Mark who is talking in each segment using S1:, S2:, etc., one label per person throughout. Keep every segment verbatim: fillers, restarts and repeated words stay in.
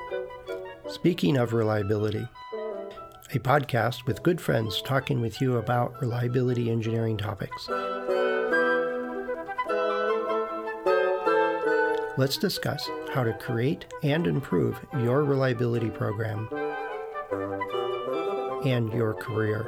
S1: Speaking of reliability, a podcast with good friends talking with you about reliability engineering topics. Let's discuss how to create and improve your reliability program and your career.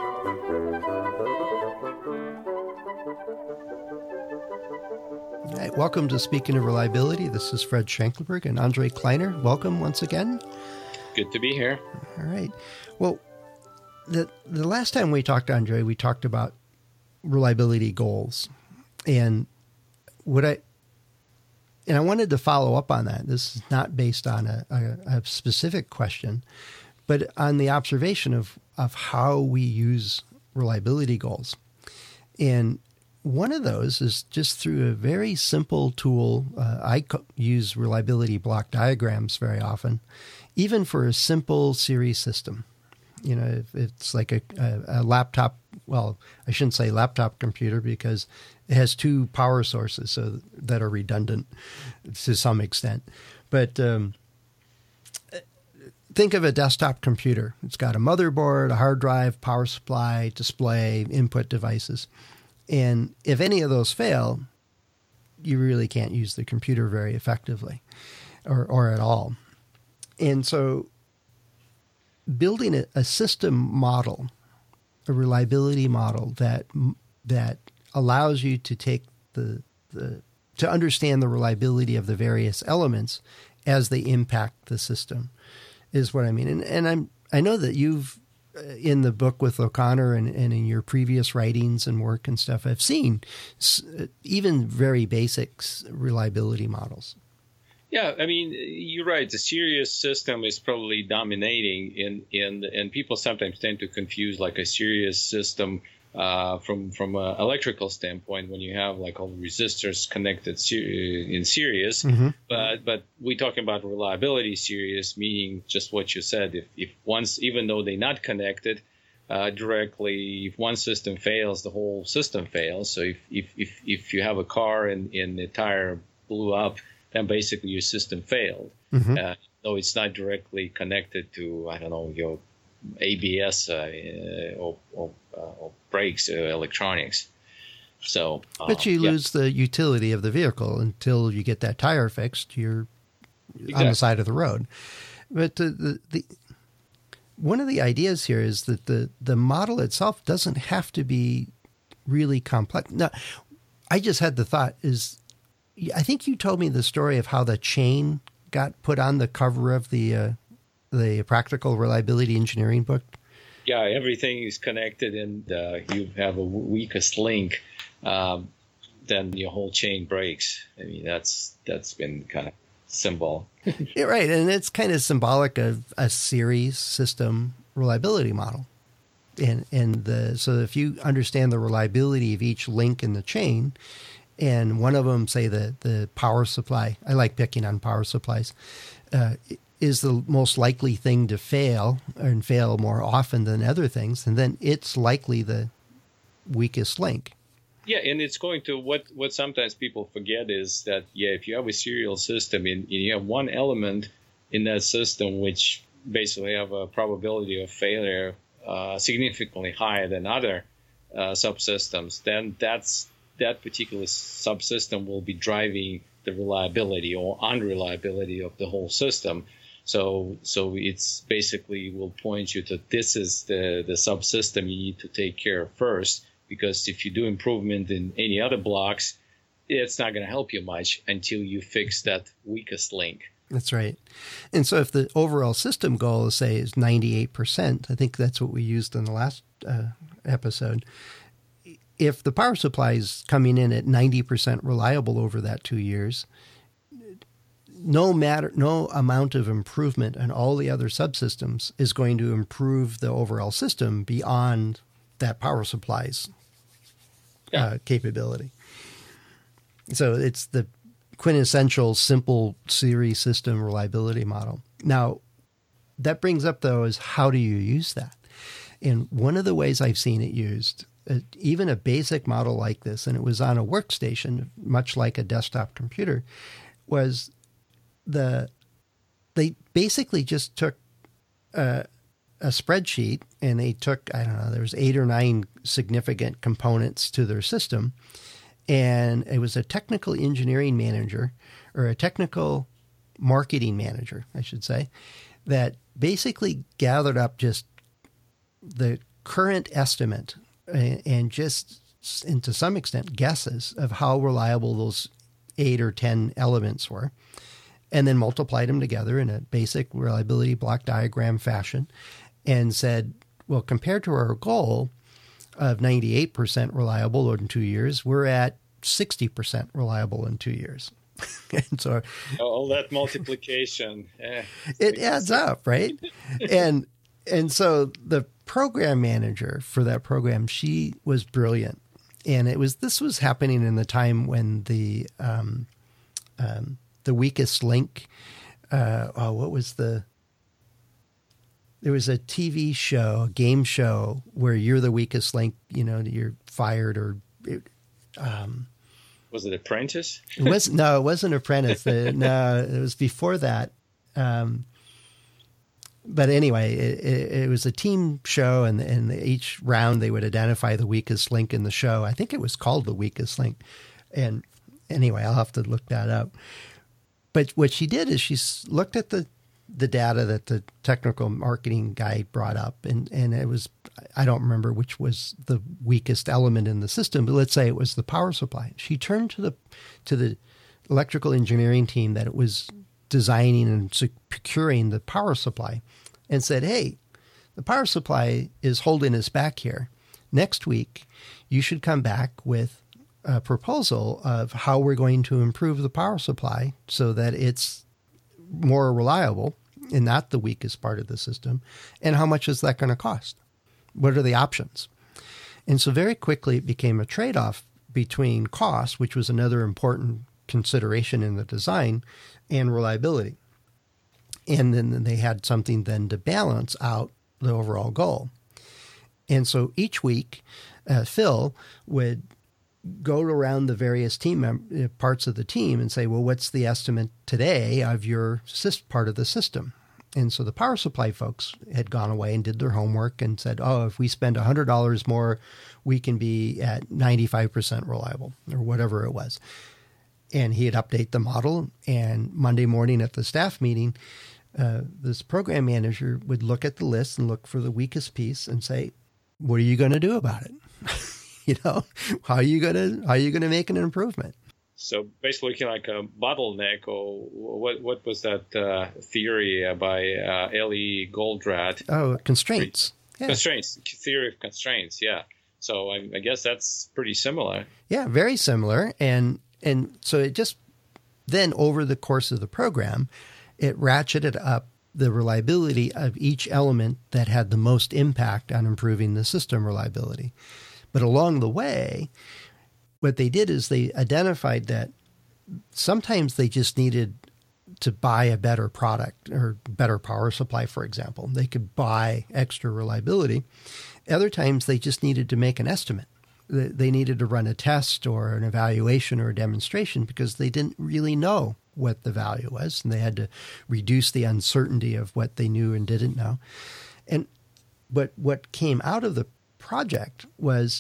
S1: Right, welcome to Speaking of Reliability. This is Fred Schenkelberg and Andre Kleiner. Welcome once again.
S2: Good to be here.
S1: All right. Well, the the last time we talked, Andre, we talked about reliability goals, and what I and I wanted to follow up on that. This is not based on a, a, a specific question, but on the observation of of how we use reliability goals. And one of those is just through a very simple tool. Uh, I co- use reliability block diagrams very often, even for a simple series system. You know, if it's like a, a, a laptop, well, I shouldn't say laptop computer because it has two power sources so that are redundant to some extent. But um, think of a desktop computer. It's got a motherboard, a hard drive, power supply, display, input devices. And if any of those fail, you really can't use the computer very effectively or, or at all. And so building a, a system model, a reliability model that that allows you to take the, the to understand the reliability of the various elements as they impact the system is what I mean. And, and I'm I know that you've in the book with O'Connor and, and in your previous writings and work and stuff, I've seen even very basic reliability models.
S2: Yeah, I mean, you're right. The serious system is probably dominating, in, in and people sometimes tend to confuse like a serious system uh, from from an electrical standpoint when you have like all the resistors connected ser- in series. Mm-hmm. But but we're talking about reliability series, meaning just what you said. If if once, even though they're not connected uh, directly, if one system fails, the whole system fails. So if if if, if you have a car and, and the tire blew up, then basically your system failed. Mm-hmm. Uh, though it's not directly connected to, I don't know, your A B S uh, or, or, uh, or brakes, uh, electronics. So, um,
S1: but you
S2: yeah.
S1: lose the utility of the vehicle until you get that tire fixed. You're exactly on the side of the road. But the, the, the one of the ideas here is that the, the model itself doesn't have to be really complex. Now, I just had the thought is, I think you told me the story of how the chain got put on the cover of the uh, the Practical Reliability Engineering book.
S2: Yeah, everything is connected, and uh, you have a weakest link, um, then your whole chain breaks. I mean, that's that's been kind of symbol.
S1: Yeah, right, and it's kind of symbolic of a series system reliability model. And and the so if you understand the reliability of each link in the chain, and one of them, say the, the power supply, I like picking on power supplies, uh, is the most likely thing to fail and fail more often than other things. And then it's likely the weakest link.
S2: Yeah, and it's going to, what, what sometimes people forget is that, yeah, if you have a serial system and you have one element in that system which basically have a probability of failure uh, significantly higher than other uh, subsystems, then that's that particular subsystem will be driving the reliability or unreliability of the whole system. So so it's basically will point you to this is the, the subsystem you need to take care of first, because if you do improvement in any other blocks, it's not going to help you much until you fix that weakest link.
S1: That's right. And so if the overall system goal, say, is ninety-eight percent, I think that's what we used in the last uh, episode. If the power supply is coming in at ninety percent reliable over that two years, no matter, no amount of improvement in all the other subsystems is going to improve the overall system beyond that power supply's yeah. uh, capability. So it's the quintessential simple series system reliability model. Now, that brings up, though, is how do you use that? And one of the ways I've seen it used, uh, even a basic model like this, and it was on a workstation, much like a desktop computer, was the they basically just took a, a spreadsheet and they took, I don't know, there was eight or nine significant components to their system. And it was a technical engineering manager or a technical marketing manager, I should say, that basically gathered up just the current estimate and, and just, and to some extent, guesses of how reliable those eight or ten elements were, and then multiplied them together in a basic reliability block diagram fashion and said, well, compared to our goal of ninety-eight percent reliable in two years, we're at sixty percent reliable in two years. And so
S2: all that multiplication, eh,
S1: it adds up, right? and and so the program manager for that program, she was brilliant. And it was this was happening in the time when the um, um, the weakest link. Uh, oh, what was the? There was a T V show, a game show where you're the weakest link. You know, you're fired or. Um,
S2: was it Apprentice?
S1: It was no, it wasn't Apprentice. The, no, it was before that. Um, But anyway, it, it, it was a team show, and, and each round they would identify the weakest link in the show. I think it was called The Weakest Link. And anyway, I'll have to look that up. But what she did is she looked at the, the data that the technical marketing guy brought up, and, and it was, I don't remember which was the weakest element in the system, but let's say it was the power supply. She turned to the to the electrical engineering team that it was designing and procuring the power supply and said, hey, the power supply is holding us back here. Next week, you should come back with a proposal of how we're going to improve the power supply so that it's more reliable and not the weakest part of the system. And how much is that going to cost? What are the options? And so very quickly it became a trade-off between cost, which was another important consideration in the design, and reliability. And then they had something then to balance out the overall goal. And so each week, uh, Phil would go around the various team mem- parts of the team and say, well, what's the estimate today of your syst- part of the system? And so the power supply folks had gone away and did their homework and said, oh, if we spend one hundred dollars more, we can be at ninety-five percent reliable, or whatever it was. And he'd update the model, and Monday morning at the staff meeting, uh, this program manager would look at the list and look for the weakest piece and say, what are you going to do about it? You know, how are you going to, how are you going to make an improvement?
S2: So basically looking like a bottleneck, or what, what was that uh, theory by uh, Ellie Goldratt?
S1: Oh, constraints.
S2: Yeah. Constraints, theory of constraints. Yeah. So I, I guess that's pretty similar.
S1: Yeah, very similar. And, And so it just then over the course of the program, it ratcheted up the reliability of each element that had the most impact on improving the system reliability. But along the way, what they did is they identified that sometimes they just needed to buy a better product or better power supply, for example. They could buy extra reliability. Other times they just needed to make an estimate. They needed to run a test or an evaluation or a demonstration because they didn't really know what the value was, and they had to reduce the uncertainty of what they knew and didn't know. And but what came out of the project was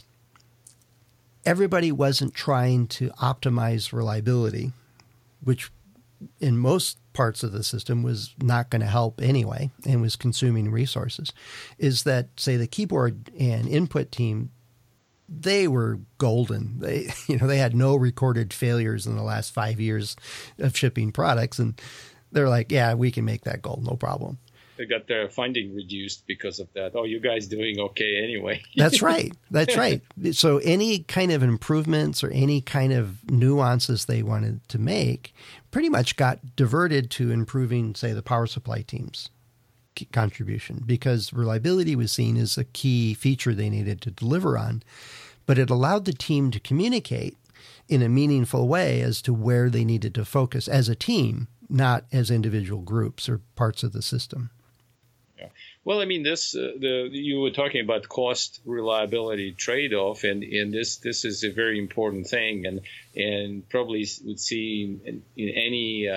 S1: everybody wasn't trying to optimize reliability, which in most parts of the system was not going to help anyway and was consuming resources. Is that, say, the keyboard and input team, they were golden. They, you know, they had no recorded failures in the last five years of shipping products. And they're like, yeah, we can make that goal. No problem.
S2: They got their funding reduced because of that. Oh, you guys doing okay anyway.
S1: That's right. That's right. So any kind of improvements or any kind of nuances they wanted to make pretty much got diverted to improving, say, the power supply team's contribution, because reliability was seen as a key feature they needed to deliver on. But it allowed the team to communicate in a meaningful way as to where they needed to focus as a team, not as individual groups or parts of the system.
S2: Yeah. Well, I mean, this uh, the you were talking about cost reliability trade-off, and, and this this is a very important thing, and and probably would see in, in any um,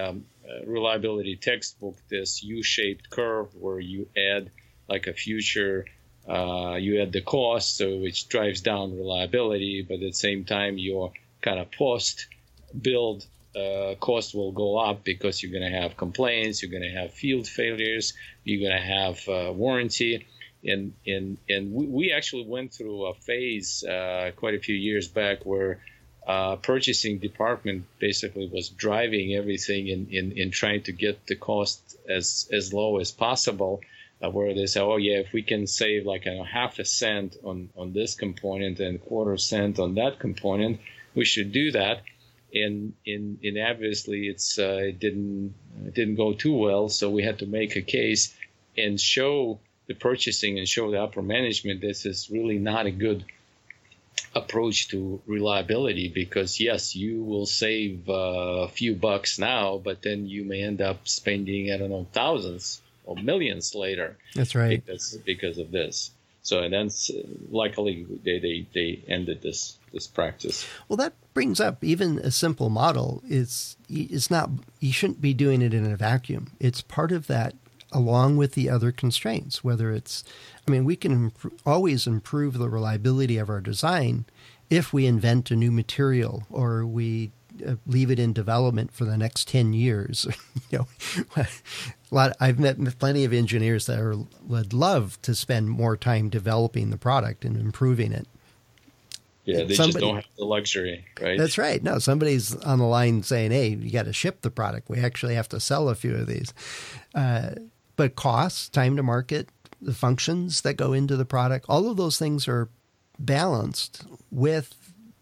S2: uh, reliability textbook this U-shaped curve where you add like a future, uh, you add the cost, so which drives down reliability, but at the same time your kind of post-build uh, cost will go up because you're going to have complaints, you're going to have field failures, you're going to have uh, warranty. And and and we, we actually went through a phase uh, quite a few years back where uh, purchasing department basically was driving everything in, in, in trying to get the cost as as low as possible. Uh, where they say, oh yeah, if we can save like a half a cent on, on this component and a quarter cent on that component, we should do that. And in in obviously it's uh, it didn't it didn't go too well, so we had to make a case and show the purchasing and show the upper management this is really not a good approach to reliability, because yes, you will save uh, a few bucks now, but then you may end up spending, I don't know, thousands or millions later.
S1: That's right.
S2: Because, because of this. So, and then luckily they, they, they ended this, this practice.
S1: Well, that brings up even a simple model. It's, it's not, you shouldn't be doing it in a vacuum. It's part of that along with the other constraints, whether it's, I mean, we can imp- always improve the reliability of our design if we invent a new material or we uh, leave it in development for the next ten years. you know, a lot, I've met plenty of engineers that are, would love to spend more time developing the product and improving it.
S2: Yeah, they Somebody, just don't have the luxury, right?
S1: That's right. No, somebody's on the line saying, hey, you got to ship the product. We actually have to sell a few of these. Uh, But costs, time to market, the functions that go into the product, all of those things are balanced with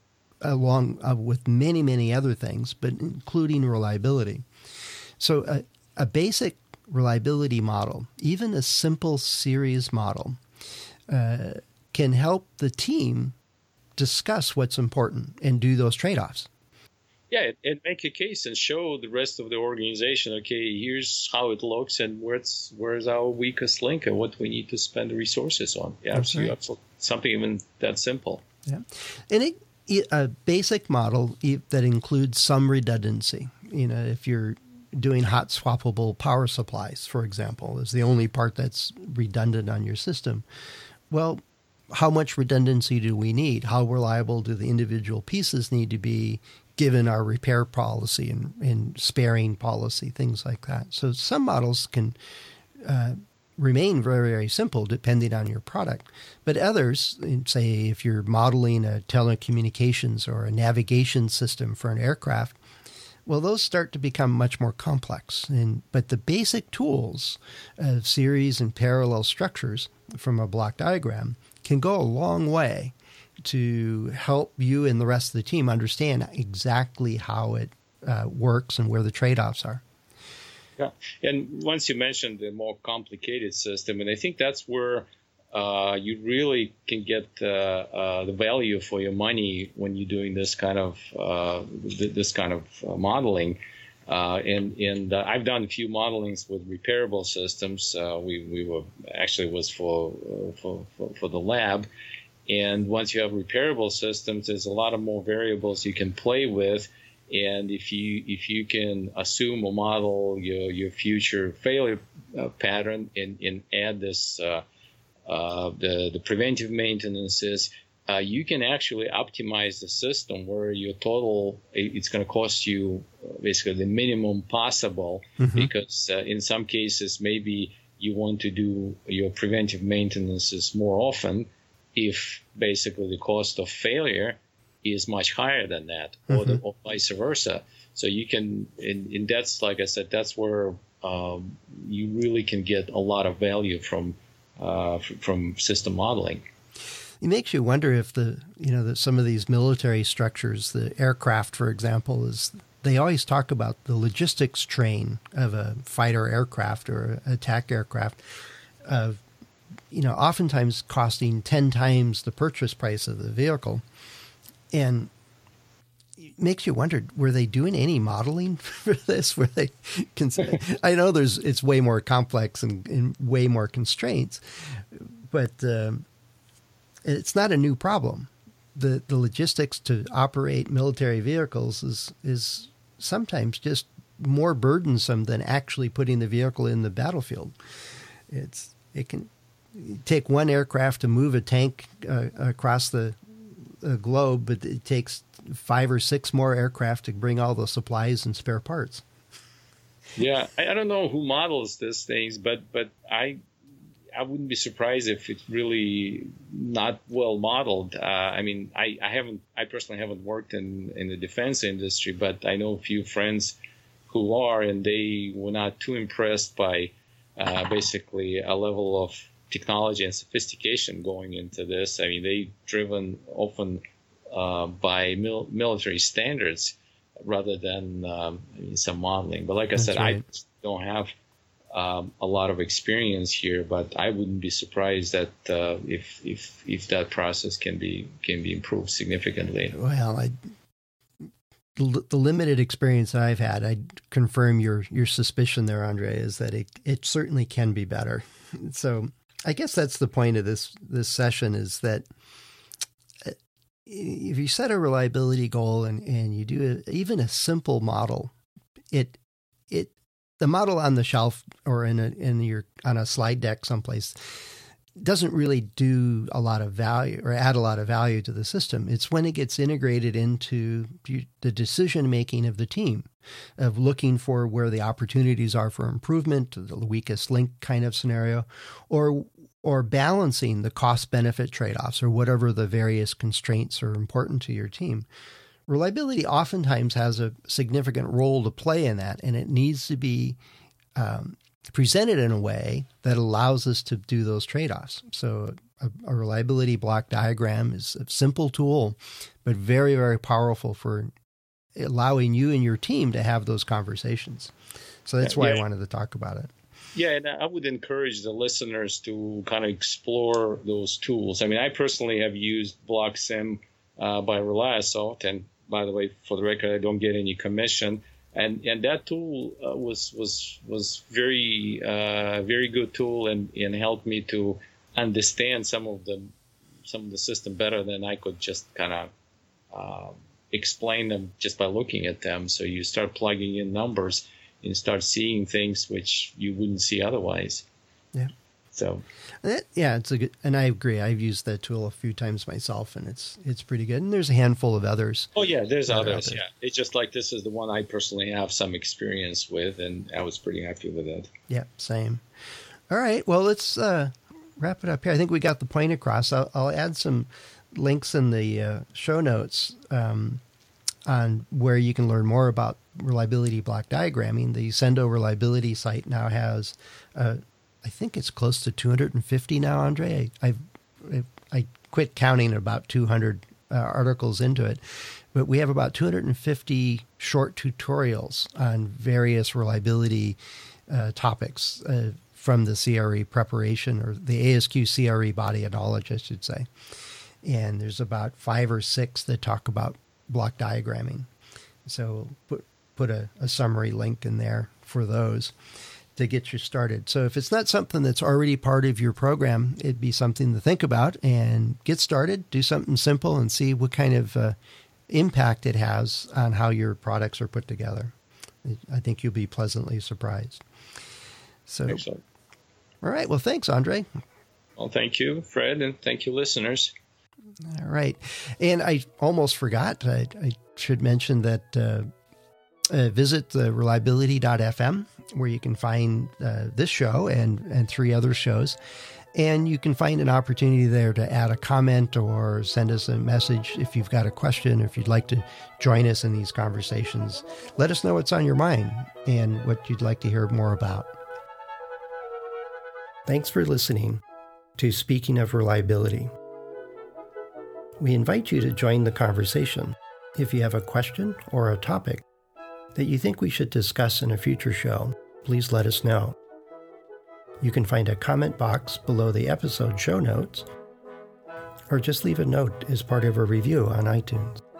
S1: along uh, with many, many other things, but including reliability. So a, a basic reliability model, even a simple series model, uh, can help the team discuss what's important and do those trade-offs.
S2: Yeah, and make a case and show the rest of the organization, okay, here's how it looks and where's where's our weakest link and what we need to spend the resources on. Yeah,
S1: That's right.
S2: Absolutely. Something even that simple.
S1: Yeah, and it, a basic model that includes some redundancy. You know, if you're doing hot swappable power supplies, for example, is the only part that's redundant on your system. Well, how much redundancy do we need? How reliable do the individual pieces need to be, given our repair policy and, and sparing policy, things like that. So some models can uh, remain very, very simple depending on your product. But others, say if you're modeling a telecommunications or a navigation system for an aircraft, well, those start to become much more complex. And but the basic tools of series and parallel structures from a block diagram can go a long way to help you and the rest of the team understand exactly how it uh, works and where the trade-offs are.
S2: Yeah, and once you mentioned the more complicated system, and I think that's where uh, you really can get uh, uh, the value for your money when you're doing this kind of uh, this kind of uh, modeling. Uh, and and uh, I've done a few modelings with repairable systems. Uh, we we were actually was for, uh, for for for the lab. And once you have repairable systems, there's a lot of more variables you can play with. And if you if you can assume or model your your future failure uh, pattern and, and add this uh, uh, the the preventive maintenances, uh, you can actually optimize the system where your total it's going to cost you basically the minimum possible. Mm-hmm. Because uh, in some cases maybe you want to do your preventive maintenances more often, if basically the cost of failure is much higher than that, or, mm-hmm. the, or vice versa. So you can, and, and that's, like I said, that's where um, you really can get a lot of value from uh, f- from system modeling.
S1: It makes you wonder if the, you know, that some of these military structures, the aircraft, for example, is they always talk about the logistics train of a fighter aircraft or attack aircraft of, you know, oftentimes costing ten times the purchase price of the vehicle. And it makes you wonder, were they doing any modeling for this? Were they consider- I know there's it's way more complex and, and way more constraints, but um, it's not a new problem. The the logistics to operate military vehicles is is sometimes just more burdensome than actually putting the vehicle in the battlefield. It's it can take one aircraft to move a tank uh, across the uh, globe, but it takes five or six more aircraft to bring all the supplies and spare parts.
S2: Yeah, I, I don't know who models these things, but but I I wouldn't be surprised if it's really not well modeled. Uh, I mean, I, I haven't I personally haven't worked in, in the defense industry, but I know a few friends who are, and they were not too impressed by uh, basically a level of technology and sophistication going into this. I mean, they driven often uh, by mil- military standards rather than um, I mean, some modeling. But like I
S1: That's
S2: said,
S1: right.
S2: I don't have um, a lot of experience here, but I wouldn't be surprised that uh, if if if that process can be can be improved significantly.
S1: Well, I, the, the limited experience I've had, I confirm your your suspicion there, Andre, is that it it certainly can be better. So I guess that's the point of this this session, is that if you set a reliability goal and, and you do a, even a simple model, it it the model on the shelf or in a, in your on a slide deck someplace doesn't really do a lot of value or add a lot of value to the system. It's when it gets integrated into the decision making of the team, of looking for where the opportunities are for improvement, the weakest link kind of scenario, or or balancing the cost-benefit trade-offs or whatever the various constraints are important to your team. Reliability oftentimes has a significant role to play in that, and it needs to be um, presented in a way that allows us to do those trade-offs. So a, a reliability block diagram is a simple tool, but very, very powerful for allowing you and your team to have those conversations. So that's why yeah. I wanted to talk about it.
S2: Yeah, and I would encourage the listeners to kind of explore those tools. I mean, I personally have used BlockSim uh, by Reliasoft, and by the way, for the record, I don't get any commission. And and that tool uh, was was was very uh, very good tool, and, and helped me to understand some of the some of the system better than I could just kind of uh, explain them just by looking at them. So you start plugging in numbers and start seeing things which you wouldn't see otherwise.
S1: Yeah.
S2: So.
S1: Yeah, it's a good, and I agree. I've used that tool a few times myself, and it's it's pretty good. And there's a handful of others.
S2: Oh yeah, there's others. Yeah, it's just like this is the one I personally have some experience with, and I was pretty happy with it.
S1: Yeah, same. All right, well, let's uh, wrap it up here. I think we got the point across. I'll, I'll add some links in the uh, show notes um, on where you can learn more about reliability block diagramming. The Sendo reliability site now has, uh, I think it's close to two hundred fifty now, Andre. I I've, I quit counting at about two hundred uh, articles into it, but we have about two hundred fifty short tutorials on various reliability uh, topics uh, from the C R E preparation, or the A S Q C R E body of knowledge, I should say. And there's about five or six that talk about block diagramming. So put put a, a summary link in there for those to get you started. So if it's not something that's already part of your program, it'd be something to think about and get started, do something simple and see what kind of uh, impact it has on how your products are put together. I think you'll be pleasantly surprised. So,
S2: Excellent.
S1: All right. Well, thanks, Andre.
S2: Well, thank you, Fred, and thank you, listeners.
S1: All right. And I almost forgot, I, I should mention that uh, uh, visit the reliability dot f m, where you can find uh, this show and, and three other shows. And you can find an opportunity there to add a comment or send us a message if you've got a question, or if you'd like to join us in these conversations. Let us know what's on your mind and what you'd like to hear more about. Thanks for listening to Speaking of Reliability. We invite you to join the conversation. If you have a question or a topic that you think we should discuss in a future show, please let us know. You can find a comment box below the episode show notes, or just leave a note as part of a review on iTunes.